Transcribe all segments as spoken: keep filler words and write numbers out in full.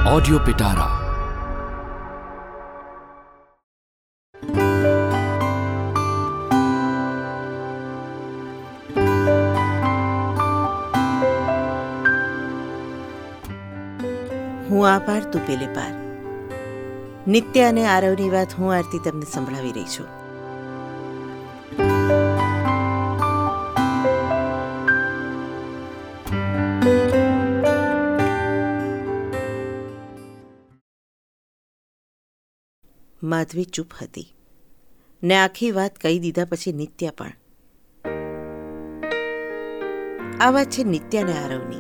Audio पिटारा। હું આ પાર તું પેલે પાર. નિત્યા અને આરવની વાત હું આરતી તમને સંભળાવી રહી છું. માધવી ચૂપ હતી ને આખી વાત કહી દીધા પછી નિત્યા પણ. આ વાત છે નિત્યા અને આરવની.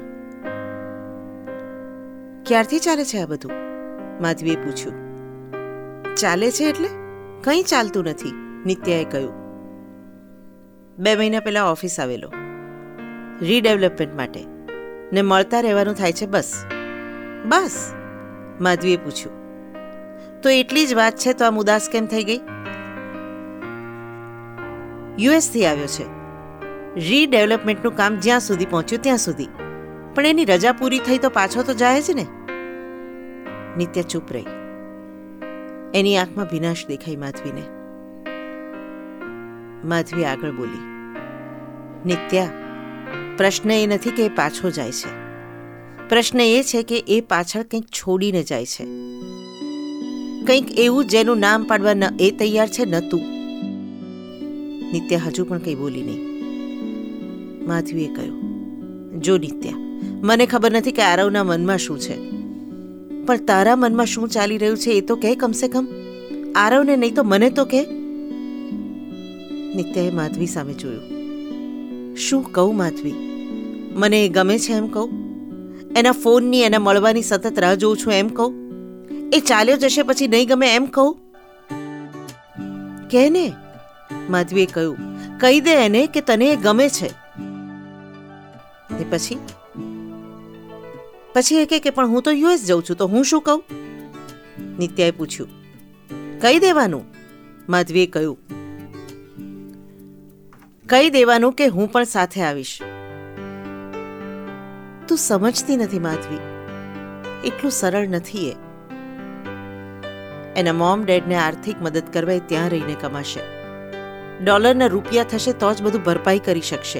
ક્યારથી ચાલે છે આ બધું? માધવીએ પૂછ્યું. ચાલે છે એટલે કંઈ ચાલતું નથી, નિત્યાએ કહ્યું. બે મહિના પહેલા ઓફિસ આવેલો રીડેવલપમેન્ટ માટે ને મળતા રહેવાનું થાય છે. બસ બસ માધવીએ પૂછ્યું. તો એટલી જ વાત છે તો આમ ઉદાસ કેમ થઈ ગઈ? યુએસથી આવ્યો છે. રીડેવલપમેન્ટનું કામ જ્યાં સુધી પહોંચ્યું ત્યાં સુધી, પણ એની રજા પૂરી થઈ તો પાછો તો જાય જ ને. નિત્યા ચૂપ રહી. એની આંખમાં વિનાશ દેખાઈ માધવીને. માધવી આગળ બોલી. નિત્યા, પ્રશ્ન એ નથી કે એ પાછો જાય છે. પ્રશ્ન એ છે કે એ પાછળ કંઈક છોડીને જાય છે. કંઈક એવું જેનું નામ પાડવા ન એ તૈયાર છે ન તું. નિત્યા હજુ પણ કંઈ બોલી નહીં. માધવીએ કહ્યું, જો નિત્યા, મને ખબર નથી કે આરવના મનમાં શું છે, પણ તારા મનમાં શું ચાલી રહ્યું છે એ તો કહે. કમસે કમ આરવને નહીં તો મને તો કહે. નિત્યાએ માધવી સામે જોયું. શું કહું માધવી? મને એ ગમે છે એમ કહું? એના ફોનની એના મળવાની સતત રાહ જોઉં છું એમ કહું? એ ચાલ્યો જશે પછી નહીં ગમે એમ કહું? કહે ને. માધવીએ કહ્યું. કહી દે એને કે તને એ ગમે છે. ને પછી પછી એ કહે કે પણ હું તો યુએસ જઉં છું, તો હું શું કહું? નિત્યાએ પૂછ્યું. કહી દેવાનું, માધવીએ કહ્યું. કહી દેવાનું કે હું પણ સાથે આવીશ. તું સમજતી નથી માધવી, એટલું સરળ નથી એ. એના મોમ ડેડને આર્થિક મદદ કરવા એ ત્યાં રહીને કમાશે. ડોલરના રૂપિયા થશે તો જ બધું ભરપાઈ કરી શકશે.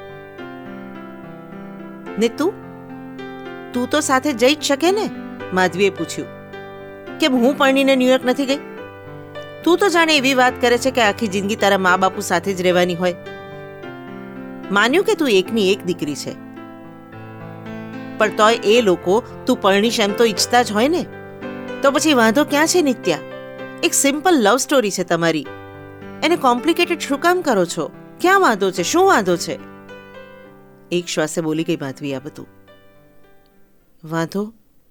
ને તું તું તો સાથે જઈ જ શકે ને? માધવીએ પૂછ્યું. કેમ હું પરણીને ન્યુયોર્ક નથી ગઈ? તું તો જાણે એવી વાત કરે છે કે આખી જિંદગી તારા મા બાપુ સાથે જ રહેવાની હોય. માન્યું કે તું એકની એક દીકરી છે, પણ તોય એ લોકો તું પરણીશ એમ તો ઈચ્છતા જ હોય ને. તો પછી વાંધો ક્યાં છે નિત્યા? એક સિમ્પલ લવ સ્ટોરી છે તમારી, એને કોમ્પ્લિકેટેડ શું કામ કરો છો? ક્યાં વાંધો છે? શું વાંધો છે? એક શ્વાસે બોલી ગઈ માધવી આ બધું. વાંધો?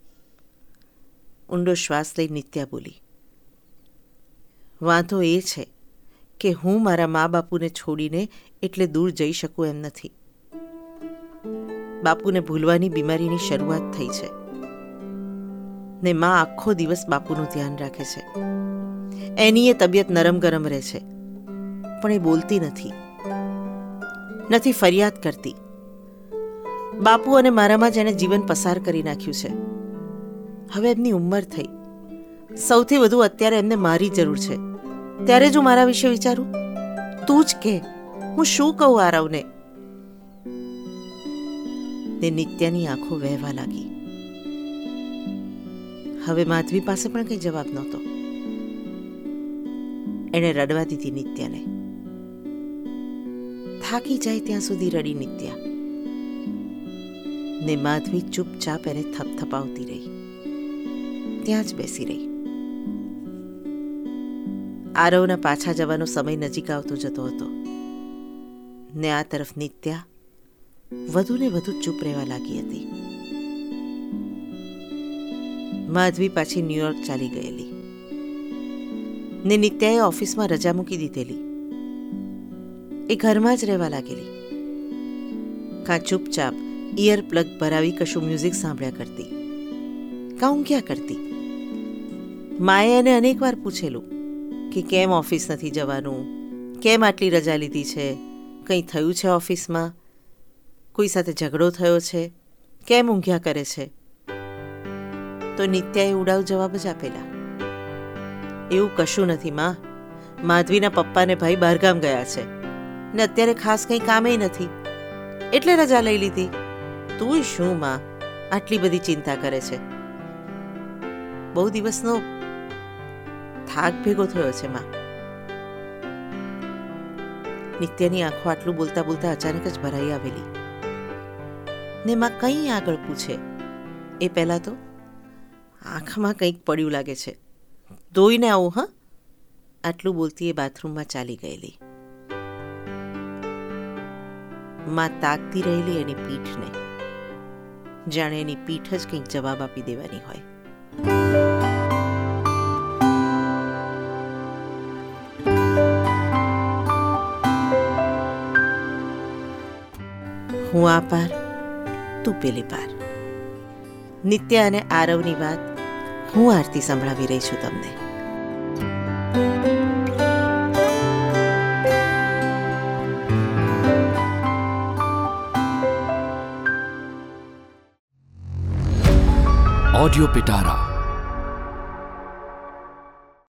ઊંડો શ્વાસ લઈ નિત્યા બોલી. વાંધો એ છે કે હું મારા મા બાપુને છોડીને એટલે દૂર જઈ શકું એમ નથી. બાપુને ભૂલવાની બીમારીની શરૂઆત થઈ છે ને મા આખો દિવસ બાપુનું ધ્યાન રાખે છે. એની એ તબિયત નરમ ગરમ રહે છે, પણ એ બોલતી નથી, નથી ફરિયાદ કરતી. બાપુ અને મારામાં જ એને જીવન પસાર કરી નાખ્યું છે. હવે એમની ઉંમર થઈ. સૌથી વધુ અત્યારે એમને મારી જરૂર છે. ત્યારે જ હું મારા વિશે વિચારું. તું જ કે હું શું કહું આરવને? ને નિત્યાની આંખો વહેવા લાગી. હવે માધવી પાસે પણ કંઈ જવાબ નહોતો. એણે રડવા દીધી નિત્યાને. થાકી જાય ત્યાં સુધી રડી નિત્યા. ને માધવી ચૂપચાપ એને થપથપાવતી રહી. ત્યાં જ બેસી રહી. આરવના પાછા જવાનો સમય નજીક આવતો જતો હતો ને આ તરફ નિત્યા વધુ ને વધુ ચૂપ રહેવા લાગી હતી. માધવી પાછી ન્યુયોર્ક ચાલી ગયેલી ને નિત્યાએ ઓફિસમાં રજા મૂકી દીધેલી. એ ઘરમાં જ રહેવા લાગેલી. કાં ચૂપચાપ ઇયર પ્લગ ભરાવી કશું મ્યુઝિક સાંભળ્યા કરતી, કાં ઊંઘ્યા કરતી. માએ એને અનેક વાર પૂછેલું કે કેમ ઓફિસ નથી જવાનું, કેમ આટલી રજા લીધી છે, કંઈ થયું છે ઓફિસમાં, કોઈ સાથે ઝઘડો થયો છે, કેમ ઊંઘ્યા કરે છે? તો નિત્યાએ ઉડાવ જવાબ જ આપેલા. એવું કશું નથી માં, માધવીના પપ્પા ને ભાઈ બહારગામ ગયા છે ને અત્યારે ખાસ કંઈ કામે નથી, એટલે રજા લઈ લીધી. તું શું માં આટલી બધી ચિંતા કરે છે? બહુ દિવસનો થાક ભેગો થયો છે માં. નિત્યની આંખો આટલું બોલતા બોલતા અચાનક જ ભરાઈ આવેલી ને માં કંઈ આગળ પૂછે એ પહેલાં તો આંખમાં કંઈક પડ્યું લાગે છે, ધોઈને આવું. હા, આટલું બોલતી એ બાથરૂમમાં ચાલી ગયેલી. માં તાકતી રહેલી એની પીઠને, જાણે એની પીઠ જ કંઈક જવાબ આપી દેવાની હોય. હું આ પાર, તું પેલી પાર. નિત્ય અને આરવની વાત હું આરતી સંભળાવી રહી છું તમને. ऑडियो पिटारा